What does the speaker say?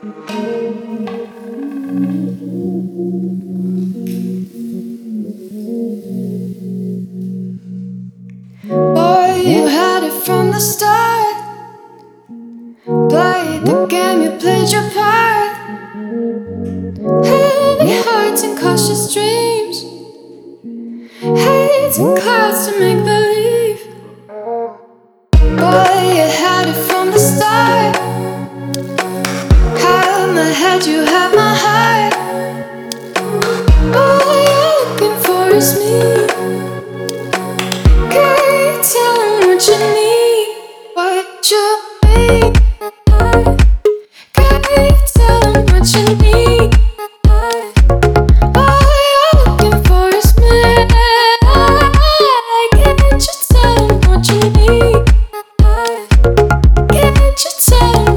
Boy, you had it from the start. Played the game, you played your part.